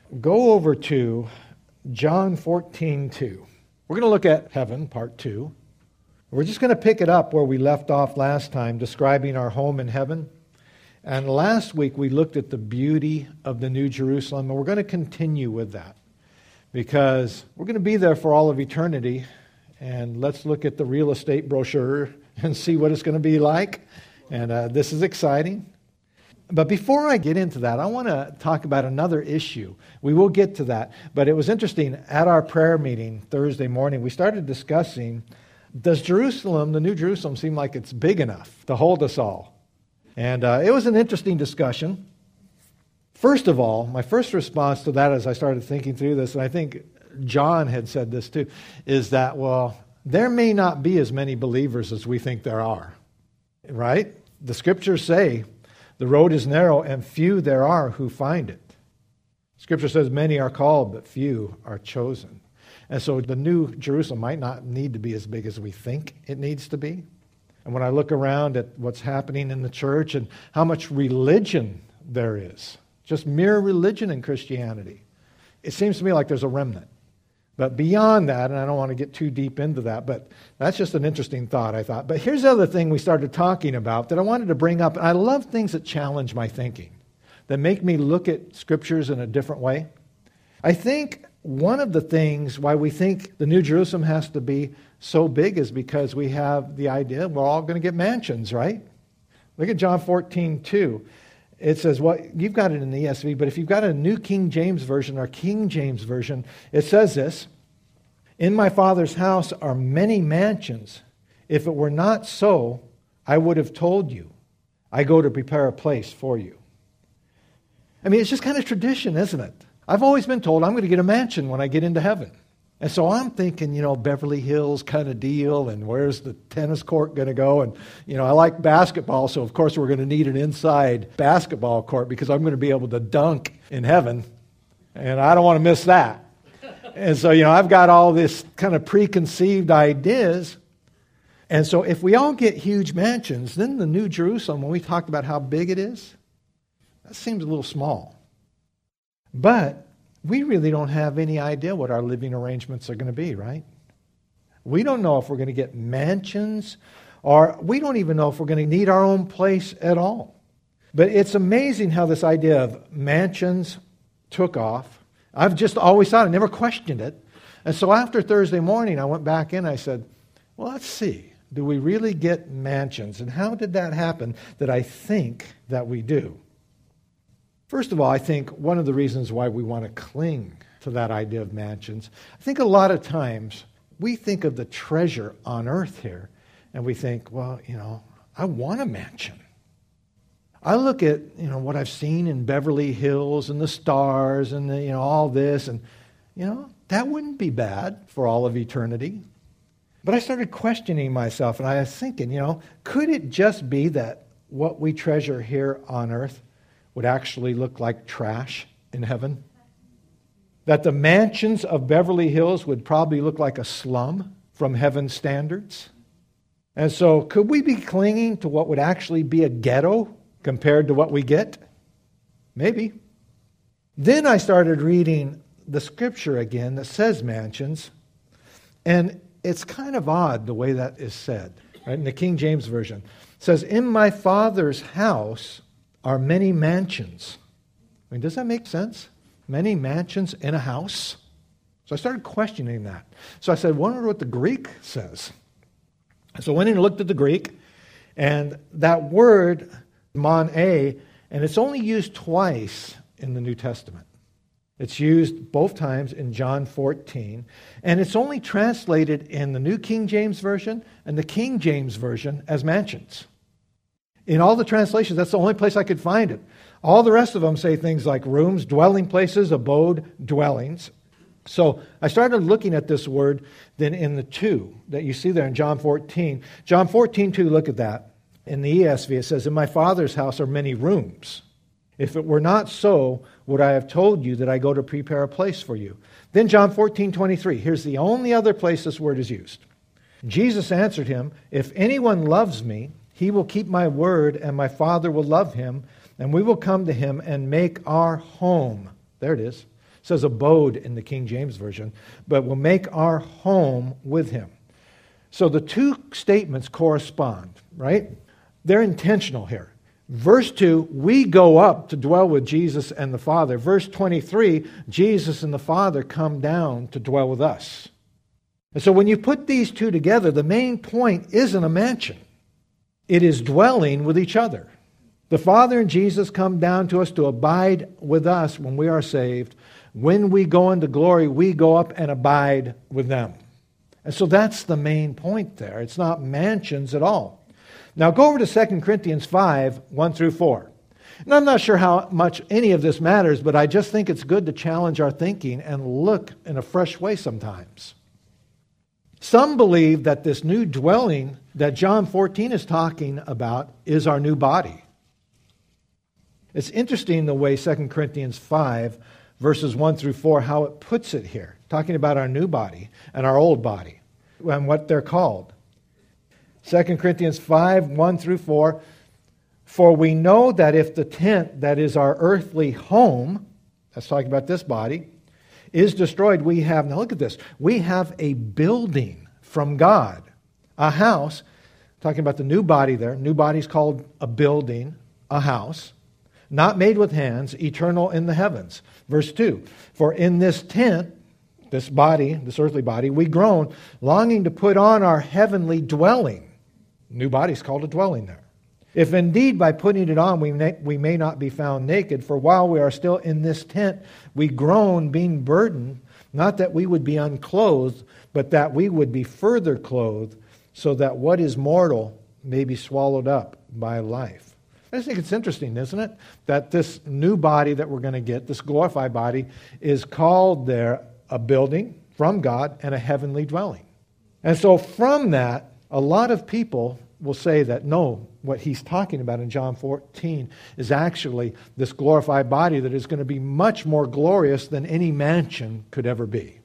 go over to John 14:2. We're going to look at heaven, part 2. We're just going to pick it up where we left off last time, describing our home in heaven. And last week we looked at the beauty of the New Jerusalem, and we're going to continue with that because we're going to be there for all of eternity. And let's look at the real estate brochure and see what it's going to be like. And this is exciting. But before I get into that, I want to talk about another issue. We will get to that. But it was interesting. At our prayer meeting Thursday morning, we started discussing, does Jerusalem, the New Jerusalem, seem like it's big enough to hold us all? And it was an interesting discussion. First of all, my first response to that as I started thinking through this, and I think John had said this too, is that, well, there may not be as many believers as we think there are. Right? The scriptures say, the road is narrow and few there are who find it. Scripture says many are called, but few are chosen. And so the New Jerusalem might not need to be as big as we think it needs to be. And when I look around at what's happening in the church and how much religion there is, just mere religion in Christianity, it seems to me like there's a remnant. But beyond that, and I don't want to get too deep into that, but that's just an interesting thought, I thought. But here's the other thing we started talking about that I wanted to bring up. And I love things that challenge my thinking, that make me look at scriptures in a different way. I think one of the things why we think the New Jerusalem has to be so big is because we have the idea we're all going to get mansions, right? Look at John 14:2. It says, well, you've got it in the ESV, but if you've got a New King James Version or King James Version, it says this, in my Father's house are many mansions. If it were not so, I would have told you. I go to prepare a place for you. I mean, it's just kind of tradition, isn't it? I've always been told I'm going to get a mansion when I get into heaven. And so I'm thinking, Beverly Hills kind of deal, and where's the tennis court going to go? And, I like basketball, so of course we're going to need an inside basketball court because I'm going to be able to dunk in heaven, and I don't want to miss that. And so, I've got all this kind of preconceived ideas. And so if we all get huge mansions, then the New Jerusalem, when we talked about how big it is, that seems a little small. But we really don't have any idea what our living arrangements are going to be, right? We don't know if we're going to get mansions, or we don't even know if we're going to need our own place at all. But it's amazing how this idea of mansions took off. I've just always thought, I never questioned it. And so after Thursday morning, I went back in, I said, well, let's see. Do we really get mansions? And how did that happen that I think that we do? First of all, I think one of the reasons why we want to cling to that idea of mansions, I think a lot of times we think of the treasure on earth here, and we think, well, I want a mansion. I look at, what I've seen in Beverly Hills and the stars and, all this, and, that wouldn't be bad for all of eternity. But I started questioning myself, and I was thinking, could it just be that what we treasure here on earth would actually look like trash in heaven? That the mansions of Beverly Hills would probably look like a slum from heaven's standards? And so could we be clinging to what would actually be a ghetto compared to what we get? Maybe. Then I started reading the scripture again that says mansions, and it's kind of odd the way that is said. Right? In the King James Version, it says, in my Father's house are many mansions. I mean, does that make sense? Many mansions in a house? So I started questioning that. So I said, wonder what the Greek says. So I went in and looked at the Greek, and that word, mone, and it's only used twice in the New Testament. It's used both times in John 14, and it's only translated in the New King James Version and the King James Version as mansions. In all the translations, that's the only place I could find it. All the rest of them say things like rooms, dwelling places, abode, dwellings. So I started looking at this word then in the 2 that you see there in John 14. John 14:2, look at that. In the ESV, it says, in my Father's house are many rooms. If it were not so, would I have told you that I go to prepare a place for you? Then John 14:23, here's the only other place this word is used. Jesus answered him, if anyone loves me, he will keep my word, and my Father will love him, and we will come to him and make our home. There it is. It says abode in the King James Version, but will make our home with him. So the two statements correspond, right? They're intentional here. Verse 2, we go up to dwell with Jesus and the Father. Verse 23, Jesus and the Father come down to dwell with us. And so when you put these two together, the main point isn't a mansion. It is dwelling with each other. The Father and Jesus come down to us to abide with us when we are saved. When we go into glory, we go up and abide with them. And so that's the main point there. It's not mansions at all. Now go over to 2 Corinthians 5, 1 through 4. And I'm not sure how much any of this matters, but I just think it's good to challenge our thinking and look in a fresh way sometimes. Some believe that this new dwelling that John 14 is talking about is our new body. It's interesting the way 2 Corinthians 5, verses 1 through 4, how it puts it here, talking about our new body and our old body and what they're called. 2 Corinthians 5, 1 through 4, for we know that if the tent that is our earthly home, that's talking about this body, is destroyed, we have, now look at this, we have a building from God, a house, talking about the new body there, new body's called a building, a house, not made with hands, eternal in the heavens. Verse 2, for in this tent, this body, this earthly body, we groan, longing to put on our heavenly dwelling. New body's called a dwelling there. If indeed by putting it on we may not be found naked, for while we are still in this tent, we groan, being burdened, not that we would be unclothed, but that we would be further clothed, so that what is mortal may be swallowed up by life. I just think it's interesting, isn't it? That this new body that we're going to get, this glorified body, is called there a building from God and a heavenly dwelling. And so from that, a lot of people will say that no, what he's talking about in John 14 is actually this glorified body that is going to be much more glorious than any mansion could ever be.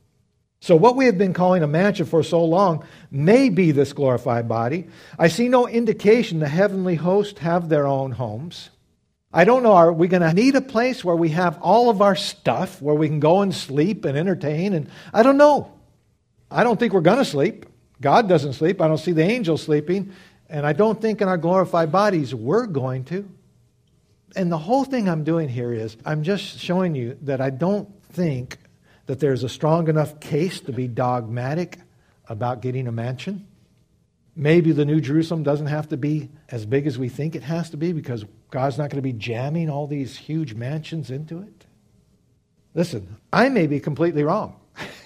So what we have been calling a mansion for so long may be this glorified body. I see no indication the heavenly host have their own homes. I don't know, are we going to need a place where we have all of our stuff, where we can go and sleep and entertain? And I don't know. I don't think we're going to sleep. God doesn't sleep. I don't see the angels sleeping. And I don't think in our glorified bodies we're going to. And the whole thing I'm doing here is I'm just showing you that I don't think that there's a strong enough case to be dogmatic about getting a mansion. Maybe the New Jerusalem doesn't have to be as big as we think it has to be because God's not going to be jamming all these huge mansions into it. Listen, I may be completely wrong.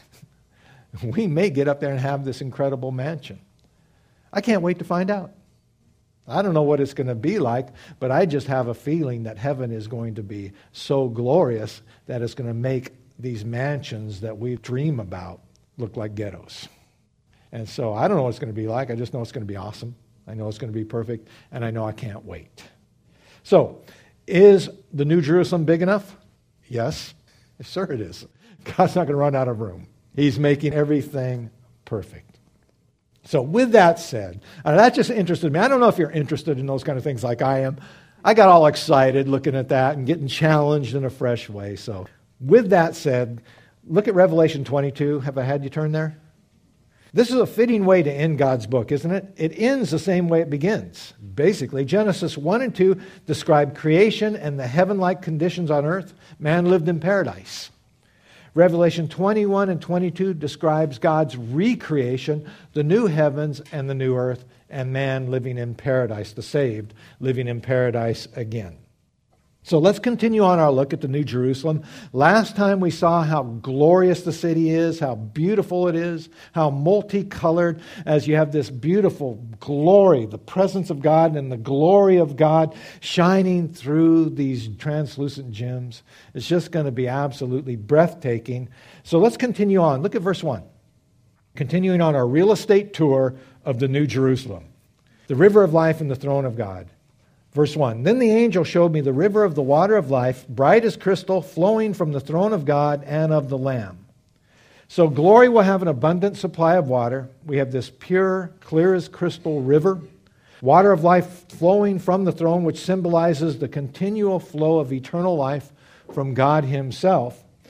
We may get up there and have this incredible mansion. I can't wait to find out. I don't know what it's going to be like, but I just have a feeling that heaven is going to be so glorious that it's going to make these mansions that we dream about look like ghettos. And so I don't know what it's going to be like. I just know it's going to be awesome. I know it's going to be perfect, and I know I can't wait. So, is the New Jerusalem big enough? Yes. Sure it is. God's not going to run out of room. He's making everything perfect. So with that said, and that just interested me. I don't know if you're interested in those kind of things like I am. I got all excited looking at that and getting challenged in a fresh way. So with that said, look at Revelation 22. Have I had you turn there? This is a fitting way to end God's book, isn't it? It ends the same way it begins. Basically, Genesis 1 and 2 describe creation and the heaven-like conditions on earth. Man lived in paradise. Revelation 21 and 22 describes God's recreation, the new heavens and the new earth, and man living in paradise, the saved living in paradise again. So let's continue on our look at the New Jerusalem. Last time we saw how glorious the city is, how beautiful it is, how multicolored, as you have this beautiful glory, the presence of God and the glory of God shining through these translucent gems. It's just going to be absolutely breathtaking. So let's continue on. Look at verse 1. Continuing on our real estate tour of the New Jerusalem. The river of life and the throne of God. Verse 1, then the angel showed me the river of the water of life, bright as crystal, flowing from the throne of God and of the Lamb. So glory will have an abundant supply of water. We have this pure, clear as crystal river. Water of life flowing from the throne, which symbolizes the continual flow of eternal life from God Himself.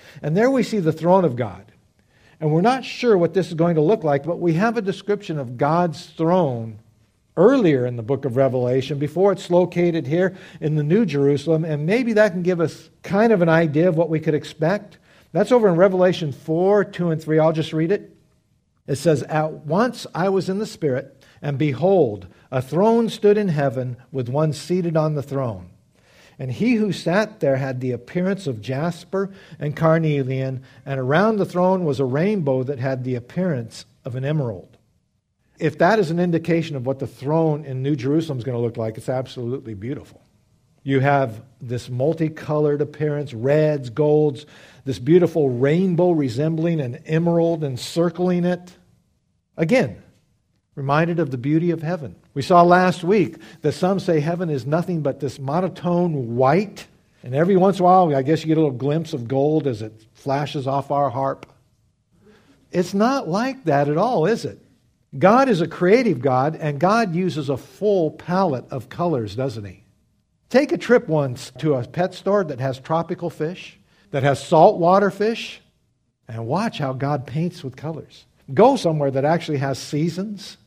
And there we see the throne of God. And we're not sure what this is going to look like, but we have a description of God's throne earlier in the book of Revelation, before it's located here in the New Jerusalem, and maybe that can give us kind of an idea of what we could expect. That's over in Revelation 4, 2 and 3. I'll just read it. It says, "At once I was in the Spirit, and behold, a throne stood in heaven with one seated on the throne. And he who sat there had the appearance of jasper and carnelian, and around the throne was a rainbow that had the appearance of an emerald." If that is an indication of what the throne in New Jerusalem is going to look like, it's absolutely beautiful. You have this multicolored appearance, reds, golds, this beautiful rainbow resembling an emerald encircling it. Again, reminded of the beauty of heaven. We saw last week that some say heaven is nothing but this monotone white, and every once in a while, I guess you get a little glimpse of gold as it flashes off our harp. It's not like that at all, is it? God is a creative God, and God uses a full palette of colors, doesn't He? Take a trip once to a pet store that has tropical fish, that has saltwater fish, and watch how God paints with colors. Go somewhere that actually has seasons.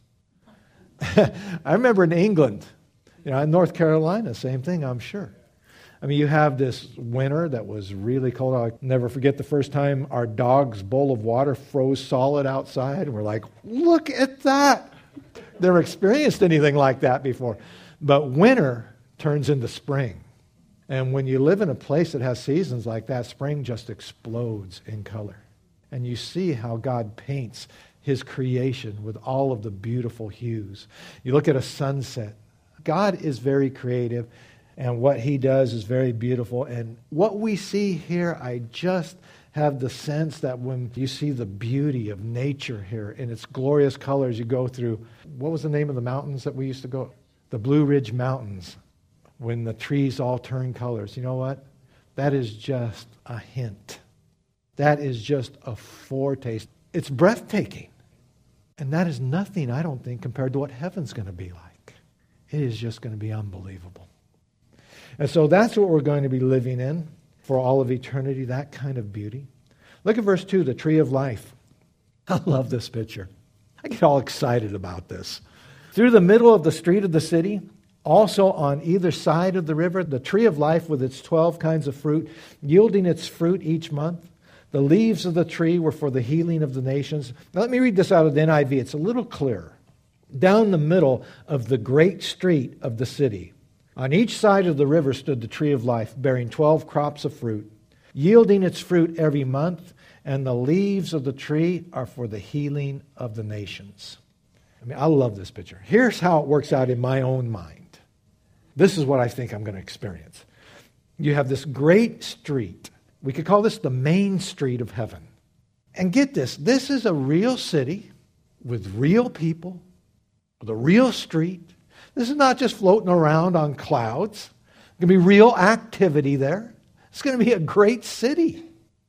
I remember in England, in North Carolina, same thing, I'm sure. I mean, you have this winter that was really cold. I'll never forget the first time our dog's bowl of water froze solid outside. And we're like, look at that. Never experienced anything like that before. But winter turns into spring. And when you live in a place that has seasons like that, spring just explodes in color. And you see how God paints His creation with all of the beautiful hues. You look at a sunset. God is very creative. And what He does is very beautiful. And what we see here, I just have the sense that when you see the beauty of nature here in its glorious colors, you go through, what was the name of the mountains that we used to go? The Blue Ridge Mountains, when the trees all turn colors. You know what? That is just a hint. That is just a foretaste. It's breathtaking. And that is nothing, I don't think, compared to what heaven's going to be like. It is just going to be unbelievable. And so that's what we're going to be living in for all of eternity, that kind of beauty. Look at verse 2, the tree of life. I love this picture. I get all excited about this. Through the middle of the street of the city, also on either side of the river, the tree of life with its 12 kinds of fruit, yielding its fruit each month. The leaves of the tree were for the healing of the nations. Now let me read this out of the NIV. It's a little clearer. Down the middle of the great street of the city, on each side of the river stood the tree of life, bearing 12 crops of fruit, yielding its fruit every month, and the leaves of the tree are for the healing of the nations. I mean, I love this picture. Here's how it works out in my own mind. This is what I think I'm going to experience. You have this great street. We could call this the main street of heaven. And get this, this is a real city with real people, with a real street. This is not just floating around on clouds. There's going to be real activity there. It's going to be a great city.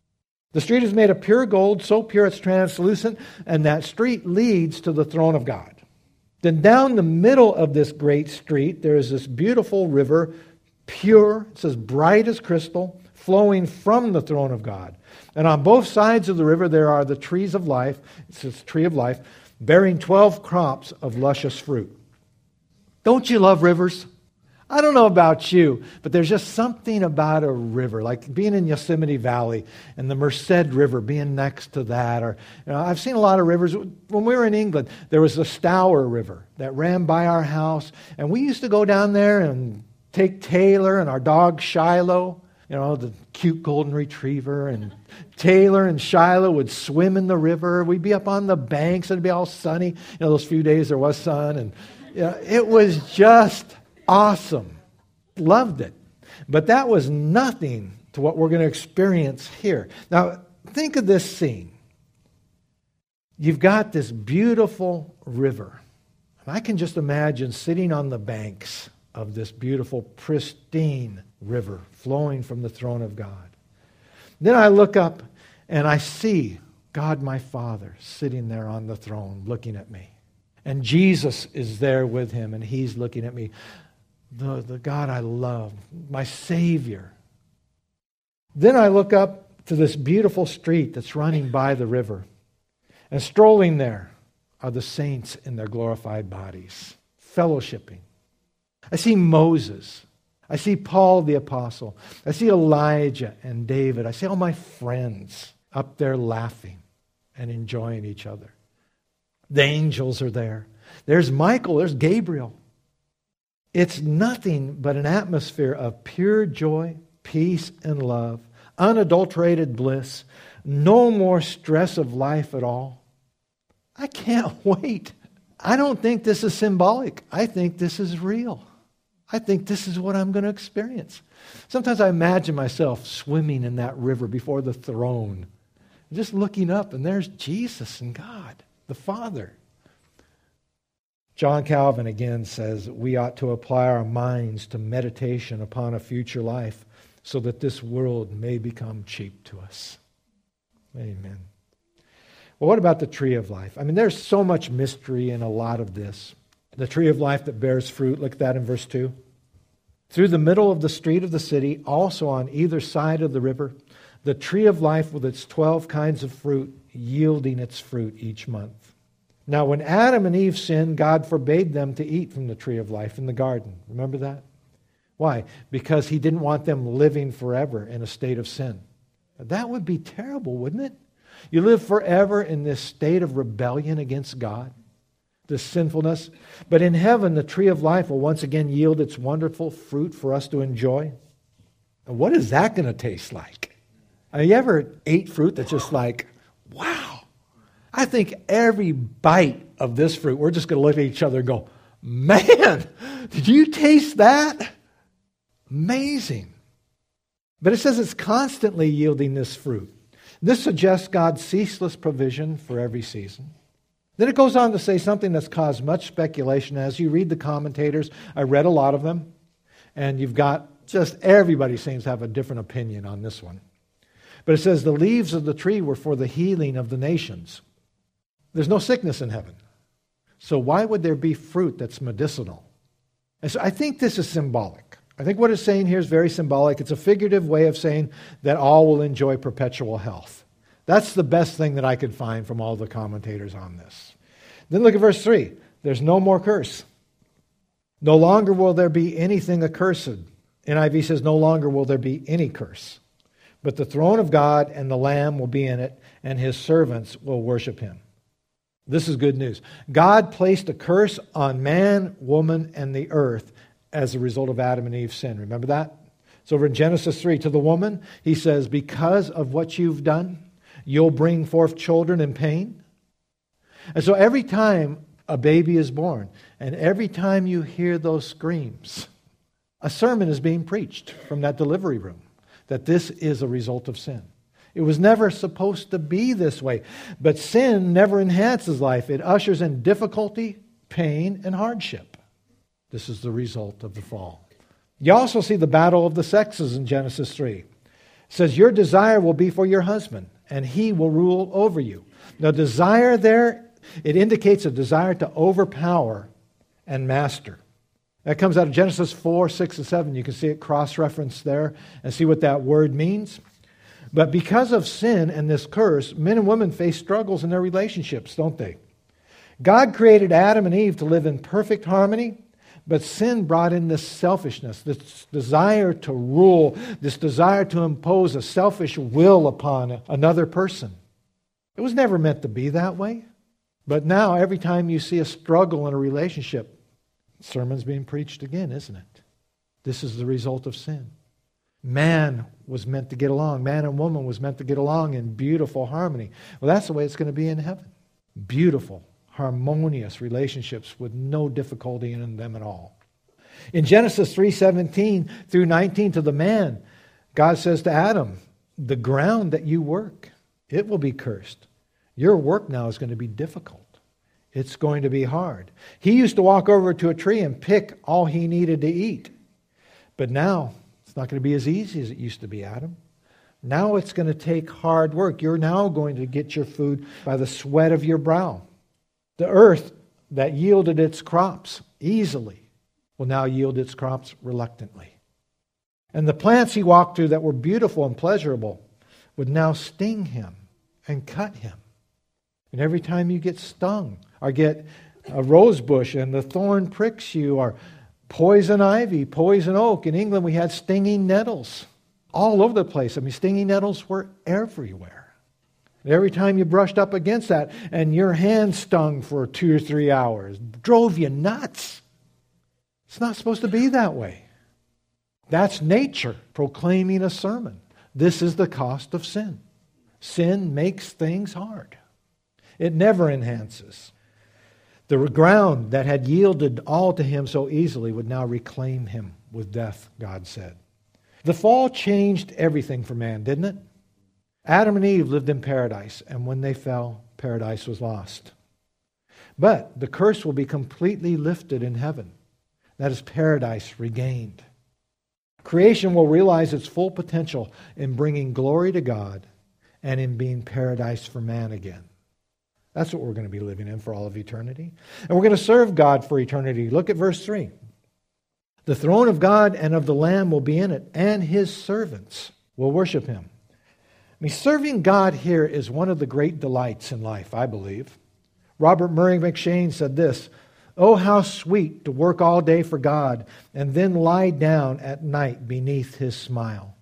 The street is made of pure gold, so pure it's translucent, and that street leads to the throne of God. Then down the middle of this great street, there is this beautiful river, pure, it says bright as crystal, flowing from the throne of God. And on both sides of the river there are the trees of life, it says tree of life, bearing 12 crops of luscious fruit. Don't you love rivers? I don't know about you, but there's just something about a river, like being in Yosemite Valley and the Merced River being next to that. Or I've seen a lot of rivers. When we were in England, there was the Stour River that ran by our house, and we used to go down there and take Taylor and our dog Shiloh, the cute golden retriever, and Taylor and Shiloh would swim in the river. We'd be up on the banks, it'd be all sunny. Those few days there was sun, and it was just awesome. Loved it. But that was nothing to what we're going to experience here. Now, think of this scene. You've got this beautiful river. I can just imagine sitting on the banks of this beautiful, pristine river flowing from the throne of God. Then I look up and I see God my Father sitting there on the throne looking at me. And Jesus is there with him, and he's looking at me. The God I love, my Savior. Then I look up to this beautiful street that's running by the river. And strolling there are the saints in their glorified bodies, fellowshipping. I see Moses. I see Paul the apostle. I see Elijah and David. I see all my friends up there laughing and enjoying each other. The angels are there. There's Michael. There's Gabriel. It's nothing but an atmosphere of pure joy, peace, and love, unadulterated bliss, no more stress of life at all. I can't wait. I don't think this is symbolic. I think this is real. I think this is what I'm going to experience. Sometimes I imagine myself swimming in that river before the throne, just looking up, and there's Jesus and God, the Father. John Calvin again says we ought to apply our minds to meditation upon a future life so that this world may become cheap to us. Amen. Well, what about the tree of life? I mean, there's so much mystery in a lot of this. The tree of life that bears fruit, look at that in verse 2. Through the middle of the street of the city, also on either side of the river, the tree of life with its 12 kinds of fruit, yielding its fruit each month. Now, when Adam and Eve sinned, God forbade them to eat from the tree of life in the garden. Remember that? Why? Because He didn't want them living forever in a state of sin. That would be terrible, wouldn't it? You live forever in this state of rebellion against God, this sinfulness. But in heaven, the tree of life will once again yield its wonderful fruit for us to enjoy. And what is that going to taste like? Have you ever ate fruit that's just like, wow? I think every bite of this fruit, we're just going to look at each other and go, man, did you taste that? Amazing. But it says it's constantly yielding this fruit. This suggests God's ceaseless provision for every season. Then it goes on to say something that's caused much speculation. As you read the commentators, I read a lot of them, and you've got just everybody seems to have a different opinion on this one. But it says the leaves of the tree were for the healing of the nations. There's no sickness in heaven. So why would there be fruit that's medicinal? And so I think this is symbolic. I think what it's saying here is very symbolic. It's a figurative way of saying that all will enjoy perpetual health. That's the best thing that I could find from all the commentators on this. Then look at verse 3. There's no more curse. No longer will there be anything accursed. NIV says no longer will there be any curse. But the throne of God and the Lamb will be in it, and His servants will worship Him. This is good news. God placed a curse on man, woman, and the earth as a result of Adam and Eve's sin. Remember that? So over in Genesis 3, to the woman, He says, because of what you've done, you'll bring forth children in pain. And so every time a baby is born, and every time you hear those screams, a sermon is being preached from that delivery room, that this is a result of sin. It was never supposed to be this way. But sin never enhances life. It ushers in difficulty, pain, and hardship. This is the result of the fall. You also see the battle of the sexes in Genesis 3. It says, your desire will be for your husband, and he will rule over you. Now, desire there, it indicates a desire to overpower and master. That comes out of Genesis 4, 6, and 7. You can see it cross-referenced there and see what that word means. But because of sin and this curse, men and women face struggles in their relationships, don't they? God created Adam and Eve to live in perfect harmony, but sin brought in this selfishness, this desire to rule, this desire to impose a selfish will upon another person. It was never meant to be that way. But now, every time you see a struggle in a relationship, sermon's being preached again, isn't it? This is the result of sin. Man was meant to get along. Man and woman was meant to get along in beautiful harmony. Well, that's the way it's going to be in heaven. Beautiful, harmonious relationships with no difficulty in them at all. In Genesis 3:17 through 19, to the man, God says to Adam, the ground that you work, it will be cursed. Your work now is going to be difficult. It's going to be hard. He used to walk over to a tree and pick all he needed to eat. But now, it's not going to be as easy as it used to be, Adam. Now it's going to take hard work. You're now going to get your food by the sweat of your brow. The earth that yielded its crops easily will now yield its crops reluctantly. And the plants he walked through that were beautiful and pleasurable would now sting him and cut him. And every time you get stung or get a rose bush and the thorn pricks you, or poison ivy, poison oak. In England we had stinging nettles all over the place. I mean, stinging nettles were everywhere. And every time you brushed up against that and your hand stung for 2 or 3 hours, drove you nuts. It's not supposed to be that way. That's nature proclaiming a sermon. This is the cost of sin. Sin makes things hard. It never enhances. The ground that had yielded all to him so easily would now reclaim him with death, God said. The fall changed everything for man, didn't it? Adam and Eve lived in paradise, and when they fell, paradise was lost. But the curse will be completely lifted in heaven. That is paradise regained. Creation will realize its full potential in bringing glory to God and in being paradise for man again. That's what we're going to be living in for all of eternity. And we're going to serve God for eternity. Look at verse 3. The throne of God and of the Lamb will be in it, and his servants will worship him. I mean, serving God here is one of the great delights in life, I believe. Robert Murray McCheyne said this, "Oh, how sweet to work all day for God and then lie down at night beneath his smile."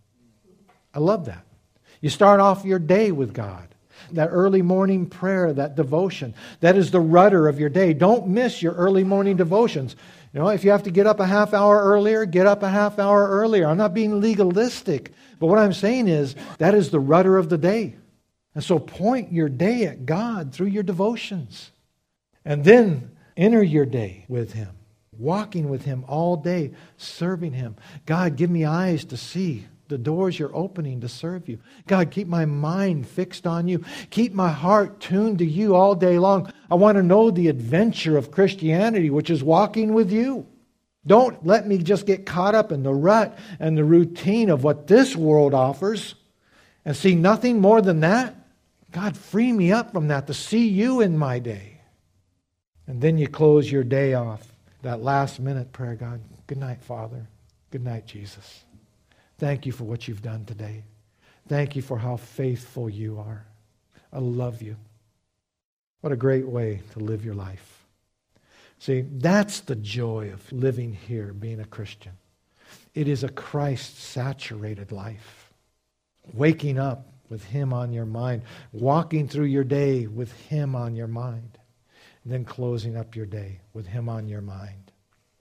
I love that. You start off your day with God. That early morning prayer, that devotion, that is the rudder of your day. Don't miss your early morning devotions. You know, if you have to get up a half hour earlier, get up a half hour earlier. I'm not being legalistic, but what I'm saying is that is the rudder of the day. And so point your day at God through your devotions. And then enter your day with him, walking with him all day, serving him. God, give me eyes to see the doors you're opening to serve you. God, keep my mind fixed on you. Keep my heart tuned to you all day long. I want to know the adventure of Christianity, which is walking with you. Don't let me just get caught up in the rut and the routine of what this world offers and see nothing more than that. God, free me up from that to see you in my day. And then you close your day off, that last minute prayer, God, good night, Father. Good night, Jesus. Thank you for what you've done today. Thank you for how faithful you are. I love you. What a great way to live your life. See, that's the joy of living here, being a Christian. It is a Christ-saturated life. Waking up with him on your mind. Walking through your day with him on your mind. And then closing up your day with him on your mind.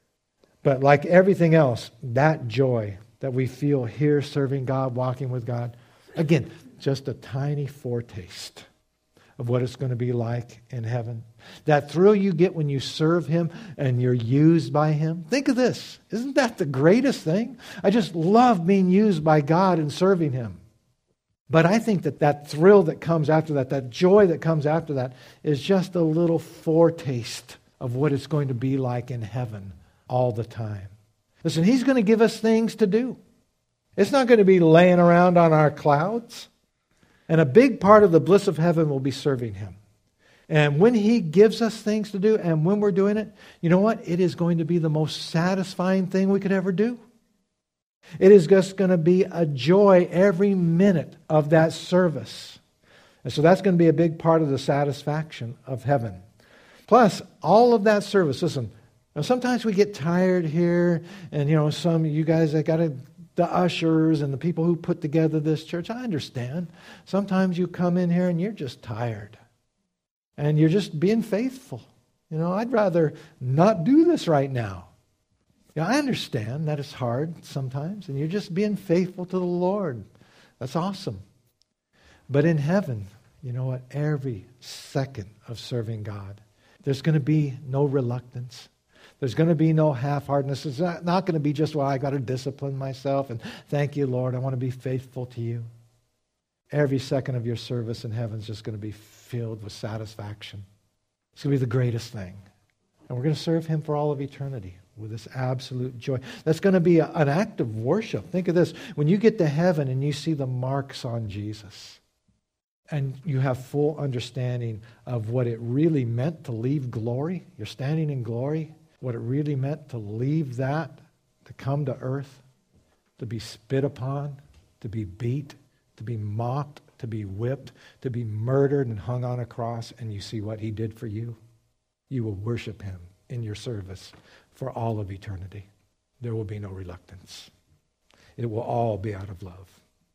But like everything else, that joy that we feel here serving God, walking with God, again, just a tiny foretaste of what it's going to be like in heaven. That thrill you get when you serve him and you're used by him. Think of this. Isn't that the greatest thing? I just love being used by God and serving him. But I think that thrill that comes after that, that joy that comes after that, is just a little foretaste of what it's going to be like in heaven all the time. Listen, he's going to give us things to do. It's not going to be laying around on our clouds. And a big part of the bliss of heaven will be serving him. And when he gives us things to do, and when we're doing it, you know what? It is going to be the most satisfying thing we could ever do. It is just going to be a joy every minute of that service. And so that's going to be a big part of the satisfaction of heaven. Plus, all of that service, listen, now, sometimes we get tired here, and some of you guys that got the ushers and the people who put together this church, I understand. Sometimes you come in here and you're just tired. And you're just being faithful. I'd rather not do this right now. I understand that it's hard sometimes, and you're just being faithful to the Lord. That's awesome. But in heaven, you know what? Every second of serving God, there's going to be no reluctance. There's going to be no half-heartedness. It's not going to be just, well, I got to discipline myself, and thank you, Lord, I want to be faithful to you. Every second of your service in heaven is just going to be filled with satisfaction. It's going to be the greatest thing. And we're going to serve him for all of eternity with this absolute joy. That's going to be an act of worship. Think of this. When you get to heaven and you see the marks on Jesus, and you have full understanding of what it really meant to leave glory, you're standing in glory, what it really meant to leave that, to come to earth, to be spit upon, to be beat, to be mocked, to be whipped, to be murdered and hung on a cross, and you see what he did for you, you will worship him in your service for all of eternity. There will be no reluctance. It will all be out of love.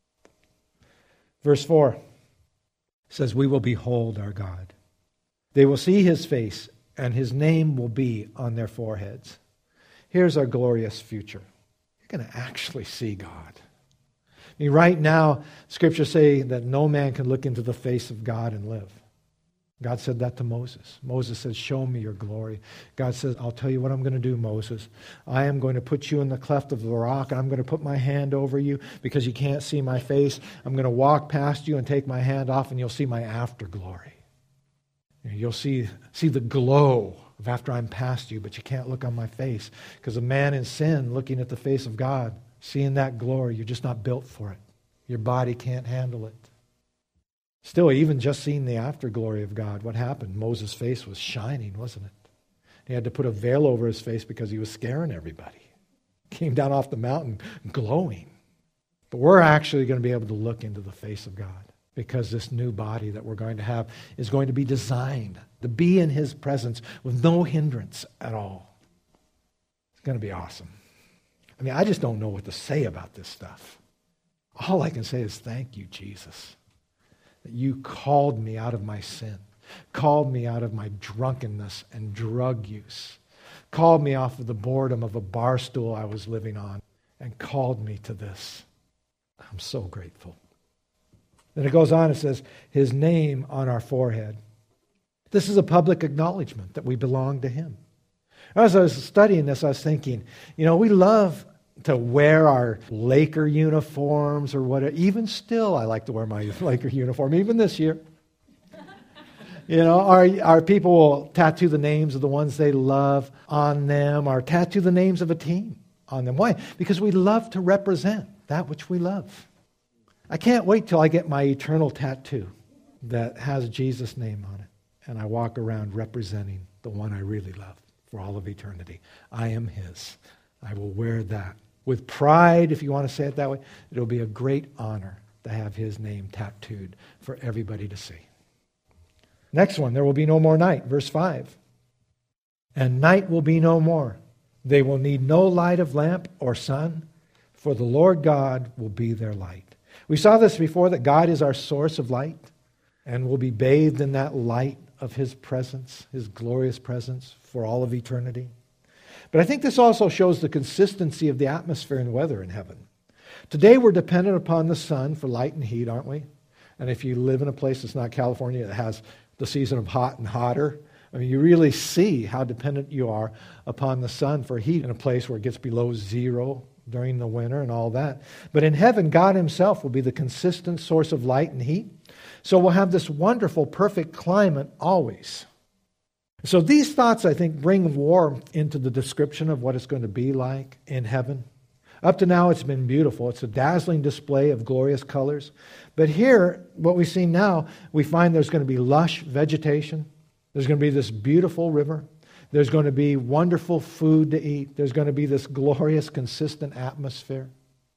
Verse 4 says, we will behold our God. They will see his face, and his name will be on their foreheads. Here's our glorious future. You're going to actually see God. I mean, right now, Scriptures say that no man can look into the face of God and live. God said that to Moses. Moses said, show me your glory. God says, I'll tell you what I'm going to do, Moses. I am going to put you in the cleft of the rock, and I'm going to put my hand over you because you can't see my face. I'm going to walk past you and take my hand off, and you'll see my afterglory. You'll see the glow of after I'm past you, but you can't look on my face. Because a man in sin looking at the face of God, seeing that glory, you're just not built for it. Your body can't handle it. Still, even just seeing the afterglory of God, what happened? Moses' face was shining, wasn't it? He had to put a veil over his face because he was scaring everybody. Came down off the mountain glowing. But we're actually going to be able to look into the face of God, because this new body that we're going to have is going to be designed to be in his presence with no hindrance at all. It's going to be awesome. I mean, I just don't know what to say about this stuff. All I can say is thank you, Jesus, that you called me out of my sin, called me out of my drunkenness and drug use, called me off of the boredom of a bar stool I was living on, and called me to this. I'm so grateful. Then it goes on, it says, his name on our forehead. This is a public acknowledgement that we belong to him. As I was studying this, I was thinking, we love to wear our Laker uniforms or whatever. Even still, I like to wear my Laker uniform, even this year. Our people will tattoo the names of the ones they love on them, or tattoo the names of a team on them. Why? Because we love to represent that which we love. I can't wait till I get my eternal tattoo that has Jesus' name on it, and I walk around representing the one I really love for all of eternity. I am his. I will wear that with pride, if you want to say it that way. It'll be a great honor to have his name tattooed for everybody to see. Next one, there will be no more night. Verse 5. And night will be no more. They will need no light of lamp or sun, for the Lord God will be their light. We saw this before, that God is our source of light, and will be bathed in that light of his presence, his glorious presence for all of eternity. But I think this also shows the consistency of the atmosphere and weather in heaven. Today we're dependent upon the sun for light and heat, aren't we? And if you live in a place that's not California, that has the season of hot and hotter, I mean, you really see how dependent you are upon the sun for heat in a place where it gets below zero during the winter and all that. But in heaven, God himself will be the consistent source of light and heat. So we'll have this wonderful, perfect climate always. So these thoughts, I think, bring warmth into the description of what it's going to be like in heaven. Up to now, it's been beautiful. It's a dazzling display of glorious colors. But here, what we see now, we find there's going to be lush vegetation. There's going to be this beautiful river. There's going to be wonderful food to eat. There's going to be this glorious, consistent atmosphere.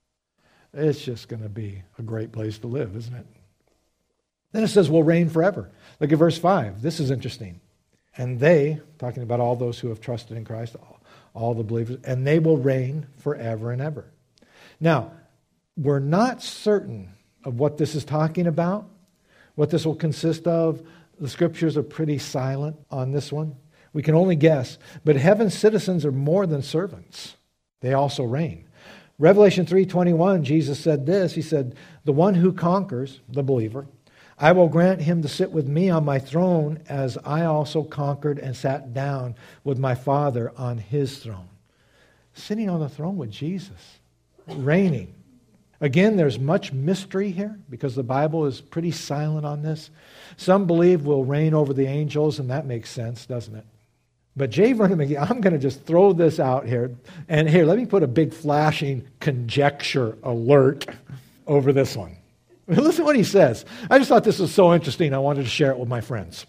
It's just going to be a great place to live, isn't it? Then it says, we'll reign forever. Look at verse 5. This is interesting. And they, talking about all those who have trusted in Christ, all the believers, and they will reign forever and ever. Now, we're not certain of what this is talking about, what this will consist of. The scriptures are pretty silent on this one. We can only guess. But heaven's citizens are more than servants. They also reign. Revelation 3:21, Jesus said this. He said, the one who conquers, the believer, I will grant him to sit with me on my throne, as I also conquered and sat down with my Father on his throne. Sitting on the throne with Jesus, reigning. Again, there's much mystery here because the Bible is pretty silent on this. Some believe we'll reign over the angels, and that makes sense, doesn't it? But J. Vernon McGee, I'm going to just throw this out here. And here, let me put a big flashing conjecture alert over this one. Listen to what he says. I just thought this was so interesting, I wanted to share it with my friends.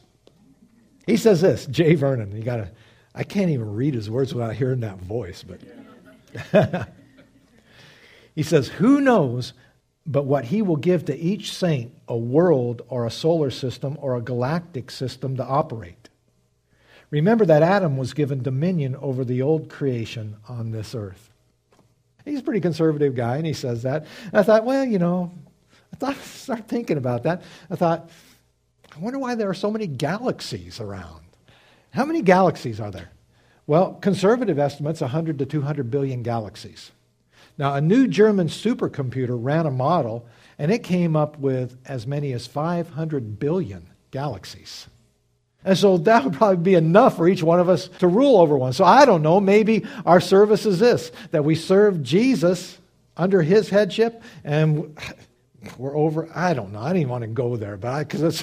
He says this, J. Vernon. I can't even read his words without hearing that voice. But he says, who knows but what he will give to each saint a world or a solar system or a galactic system to operate. Remember that Adam was given dominion over the old creation on this earth. He's a pretty conservative guy, and he says that. And I thought, I started thinking about that. I thought, I wonder why there are so many galaxies around. How many galaxies are there? Well, conservative estimates, 100 to 200 billion galaxies. Now, a new German supercomputer ran a model, and it came up with as many as 500 billion galaxies. And so that would probably be enough for each one of us to rule over one. So I don't know, maybe our service is this, that we serve Jesus under his headship, and we're over, I don't know, I didn't even want to go there, because it's...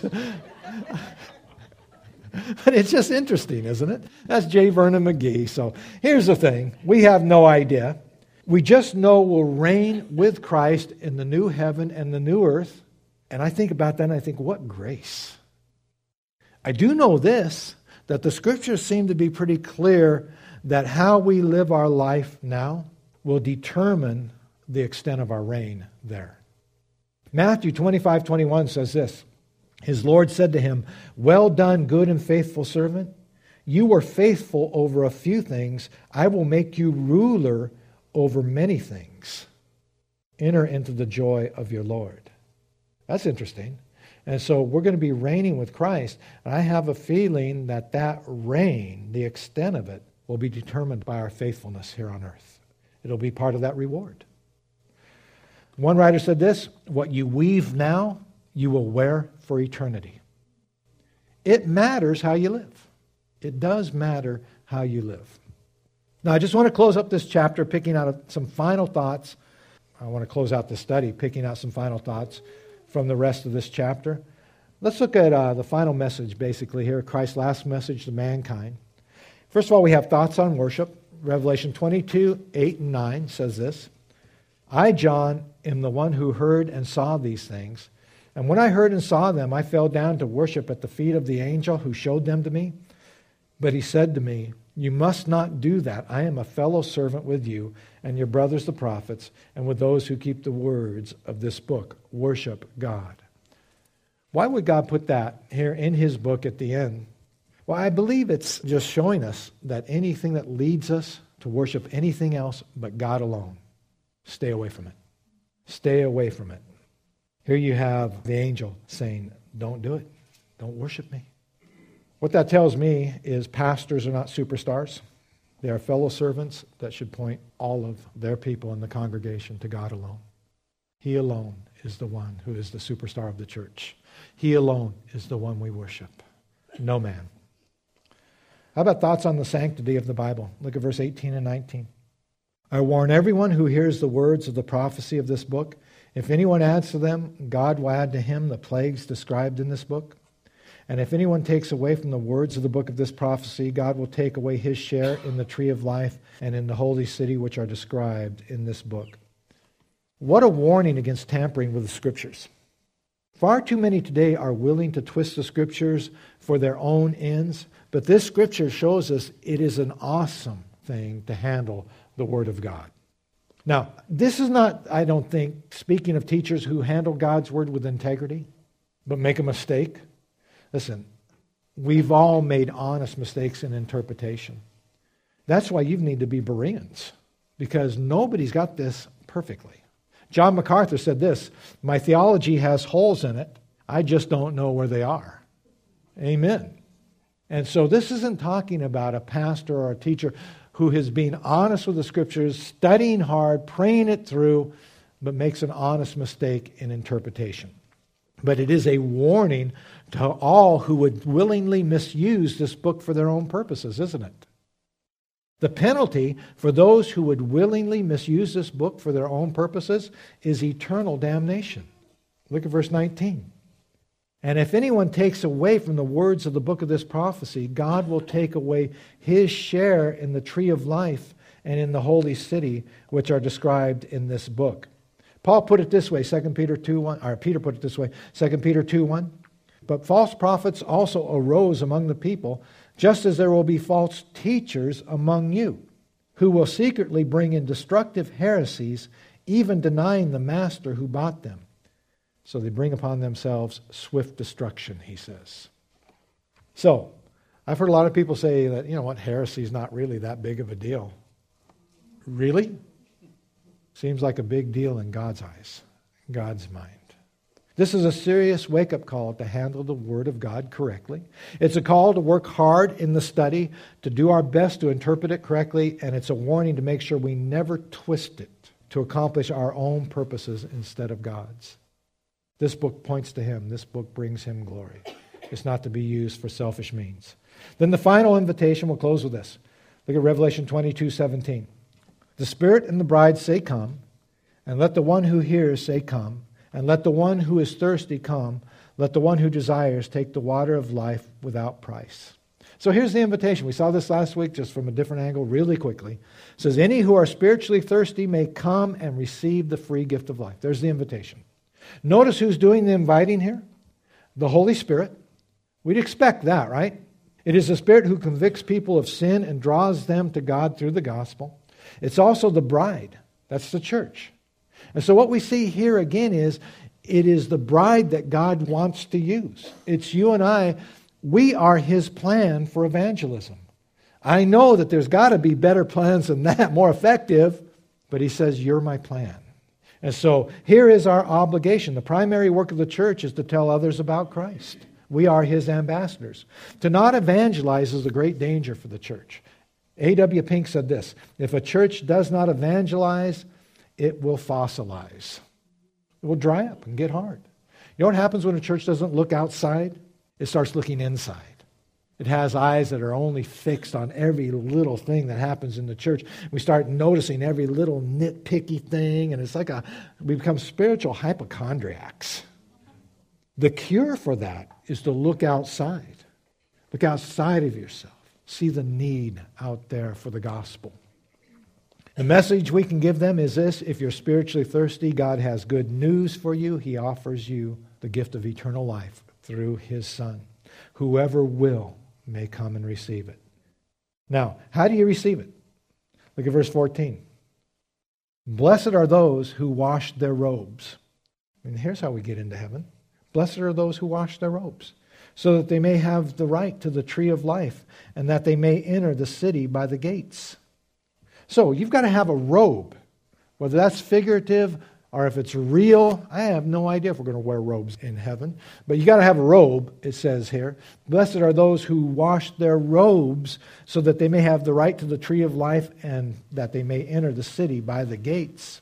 But it's just interesting, isn't it? That's J. Vernon McGee. So here's the thing. We have no idea. We just know we'll reign with Christ in the new heaven and the new earth. And I think about that and I think, what grace. I do know this, that the scriptures seem to be pretty clear that how we live our life now will determine the extent of our reign there. Matthew 25:21 says this. His Lord said to him, "Well done, good and faithful servant. You were faithful over a few things. I will make you ruler over many things. Enter into the joy of your Lord." That's interesting. And so we're going to be reigning with Christ. And I have a feeling that that reign, the extent of it, will be determined by our faithfulness here on earth. It'll be part of that reward. One writer said this, "What you weave now, you will wear for eternity." It matters how you live. It does matter how you live. Now, I just want to close up this chapter picking out some final thoughts. I want to close out the study picking out some final thoughts from the rest of this chapter. Let's look at the final message basically here, Christ's last message to mankind. First of all, we have thoughts on worship. Revelation 22:8-9 says this, "I, John, am the one who heard and saw these things. And when I heard and saw them, I fell down to worship at the feet of the angel who showed them to me. But he said to me, 'You must not do that. I am a fellow servant with you and your brothers the prophets, and with those who keep the words of this book. Worship God.'" Why would God put that here in his book at the end? Well, I believe it's just showing us that anything that leads us to worship anything else but God alone, stay away from it. Stay away from it. Here you have the angel saying, don't do it. Don't worship me. What that tells me is pastors are not superstars. They are fellow servants that should point all of their people in the congregation to God alone. He alone is the one who is the superstar of the church. He alone is the one we worship. No man. How about thoughts on the sanctity of the Bible? Look at verse 18 and 19. "I warn everyone who hears the words of the prophecy of this book. If anyone adds to them, God will add to him the plagues described in this book. And if anyone takes away from the words of the book of this prophecy, God will take away his share in the tree of life and in the holy city which are described in this book." What a warning against tampering with the Scriptures. Far too many today are willing to twist the Scriptures for their own ends, but this Scripture shows us it is an awesome thing to handle the Word of God. Now, this is not, I don't think, speaking of teachers who handle God's Word with integrity, but make a mistake. Listen, we've all made honest mistakes in interpretation. That's why you need to be Bereans, because nobody's got this perfectly. John MacArthur said this, "My theology has holes in it. I just don't know where they are." Amen. And so this isn't talking about a pastor or a teacher who is being honest with the Scriptures, studying hard, praying it through, but makes an honest mistake in interpretation. But it is a warning to all who would willingly misuse this book for their own purposes, isn't it? The penalty for those who would willingly misuse this book for their own purposes is eternal damnation. Look at verse 19. "And if anyone takes away from the words of the book of this prophecy, God will take away his share in the tree of life and in the holy city, which are described in this book." Paul put it this way, 2 Peter 2:1, or Peter put it this way, 2 Peter 2:1. "But false prophets also arose among the people, just as there will be false teachers among you, who will secretly bring in destructive heresies, even denying the master who bought them. So they bring upon themselves swift destruction, he says. So, I've heard a lot of people say that, heresy is not really that big of a deal. Really? Seems like a big deal in God's eyes, God's mind. This is a serious wake-up call to handle the Word of God correctly. It's a call to work hard in the study, to do our best to interpret it correctly, and it's a warning to make sure we never twist it to accomplish our own purposes instead of God's. This book points to Him. This book brings Him glory. It's not to be used for selfish means. Then the final invitation, we'll close with this. Look at Revelation 22:17. The Spirit and the bride say, "Come," and let the one who hears say, "Come." And let the one who is thirsty come. Let the one who desires take the water of life without price. So here's the invitation. We saw this last week just from a different angle really quickly. It says, any who are spiritually thirsty may come and receive the free gift of life. There's the invitation. Notice who's doing the inviting here? The Holy Spirit. We'd expect that, right? It is the Spirit who convicts people of sin and draws them to God through the gospel. It's also the bride. That's the church. And so what we see here again is, it is the bride that God wants to use. It's you and I. We are His plan for evangelism. I know that there's got to be better plans than that, more effective, but He says, you're my plan. And so here is our obligation. The primary work of the church is to tell others about Christ. We are His ambassadors. To not evangelize is a great danger for the church. A.W. Pink said this, if a church does not evangelize, it will fossilize. It will dry up and get hard. You know what happens when a church doesn't look outside? It starts looking inside. It has eyes that are only fixed on every little thing that happens in the church. We start noticing every little nitpicky thing, and it's like we become spiritual hypochondriacs. The cure for that is to look outside. Look outside of yourself. See the need out there for the gospel. The message we can give them is this: if you're spiritually thirsty, God has good news for you. He offers you the gift of eternal life through His Son. Whoever will may come and receive it. Now, how do you receive it? Look at verse 14. Blessed are those who wash their robes. And here's how we get into heaven. Blessed are those who wash their robes, so that they may have the right to the tree of life, and that they may enter the city by the gates. So you've got to have a robe, whether that's figurative or if it's real. I have no idea if we're going to wear robes in heaven, but you got to have a robe, it says here. Blessed are those who wash their robes so that they may have the right to the tree of life and that they may enter the city by the gates.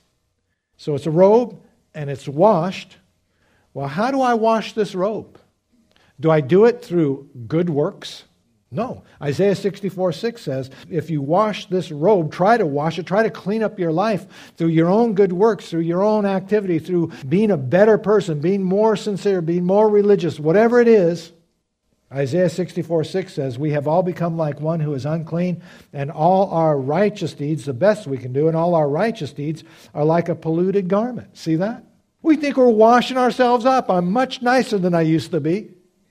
So it's a robe and it's washed. Well, how do I wash this robe? Do I do it through good works? No. Isaiah 64:6 says, if you wash this robe, try to wash it, try to clean up your life through your own good works, through your own activity, through being a better person, being more sincere, being more religious, whatever it is. Isaiah 64:6 says, we have all become like one who is unclean, and all our righteous deeds, the best we can do, and all our righteous deeds are like a polluted garment. See that? We think we're washing ourselves up. I'm much nicer than I used to be.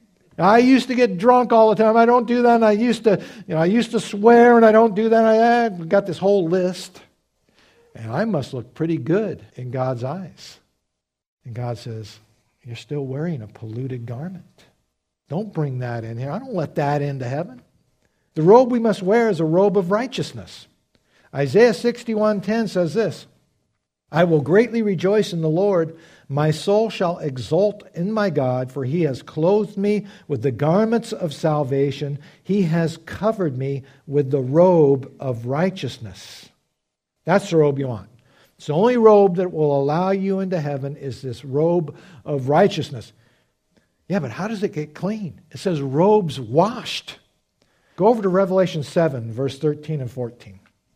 I used to get drunk all the time. I don't do that. And I used to swear, and I don't do that. I've got this whole list. And I must look pretty good in God's eyes. And God says, you're still wearing a polluted garment. Don't bring that in here. I don't let that into heaven. The robe we must wear is a robe of righteousness. Isaiah 61:10 says this, I will greatly rejoice in the Lord. My soul shall exult in my God, for He has clothed me with the garments of salvation. He has covered me with the robe of righteousness. That's the robe you want. It's the only robe that will allow you into heaven is this robe of righteousness. Yeah, but how does it get clean? It says robes washed. Go over to Revelation 7, verse 13 and 14.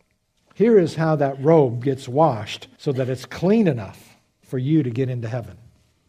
Here is how that robe gets washed so that it's clean enough for you to get into heaven.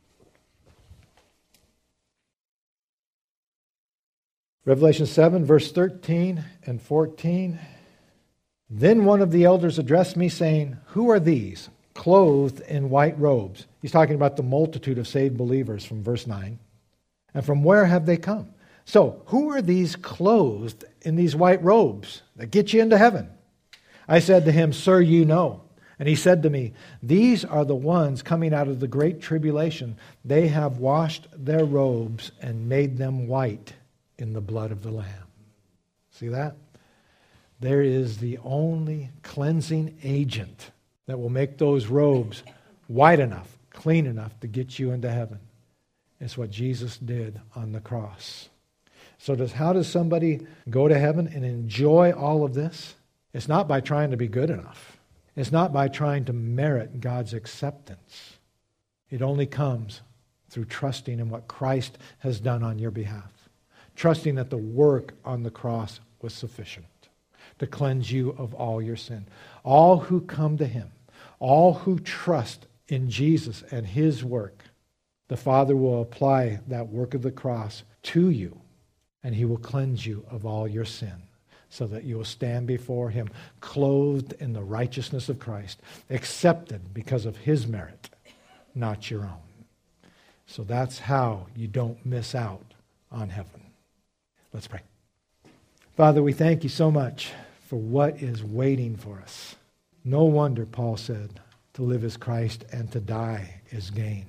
Revelation 7, verse 13 and 14. Then one of the elders addressed me, saying, who are these, clothed in white robes? He's talking about the multitude of saved believers from verse 9. And from where have they come? So, who are these clothed in these white robes that get you into heaven? I said to him, sir, you know. And he said to me, these are the ones coming out of the great tribulation. They have washed their robes and made them white in the blood of the Lamb. See that? There is the only cleansing agent that will make those robes white enough, clean enough to get you into heaven. It's what Jesus did on the cross. So how does somebody go to heaven and enjoy all of this? It's not by trying to be good enough. It's not by trying to merit God's acceptance. It only comes through trusting in what Christ has done on your behalf. Trusting that the work on the cross was sufficient to cleanse you of all your sin. All who come to Him, all who trust in Jesus and His work, the Father will apply that work of the cross to you, and He will cleanse you of all your sin, so that you will stand before Him clothed in the righteousness of Christ, accepted because of His merit, not your own. So that's how you don't miss out on heaven. Let's pray. Father, we thank You so much for what is waiting for us. No wonder Paul said, to live is Christ and to die is gain.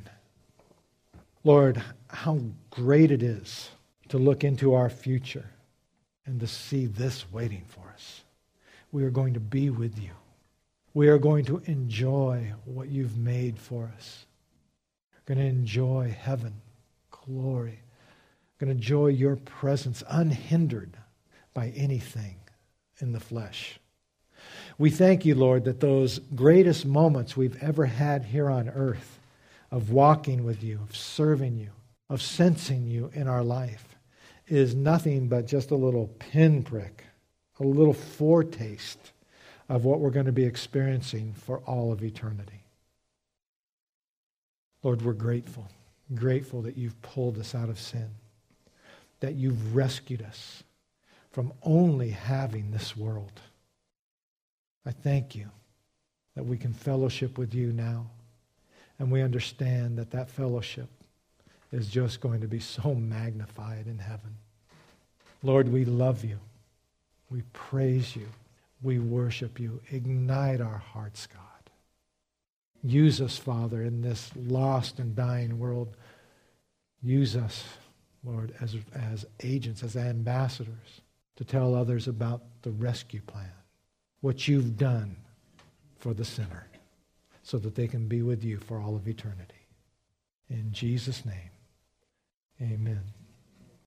Lord, how great it is to look into our future and to see this waiting for us. We are going to be with You. We are going to enjoy what You've made for us. We're going to enjoy heaven, glory. We're going to enjoy Your presence unhindered by anything in the flesh. We thank You, Lord, that those greatest moments we've ever had here on earth of walking with You, of serving You, of sensing You in our life is nothing but just a little pinprick, a little foretaste of what we're going to be experiencing for all of eternity. Lord, we're grateful that You've pulled us out of sin, that You've rescued us from only having this world. I thank You that we can fellowship with You now, and we understand that that fellowship is just going to be so magnified in heaven. Lord, we love You. We praise You. We worship You. Ignite our hearts, God. Use us, Father, in this lost and dying world. Use us, Lord, as agents, as ambassadors, to tell others about the rescue plan, what You've done for the sinner, so that they can be with You for all of eternity. In Jesus' name, amen.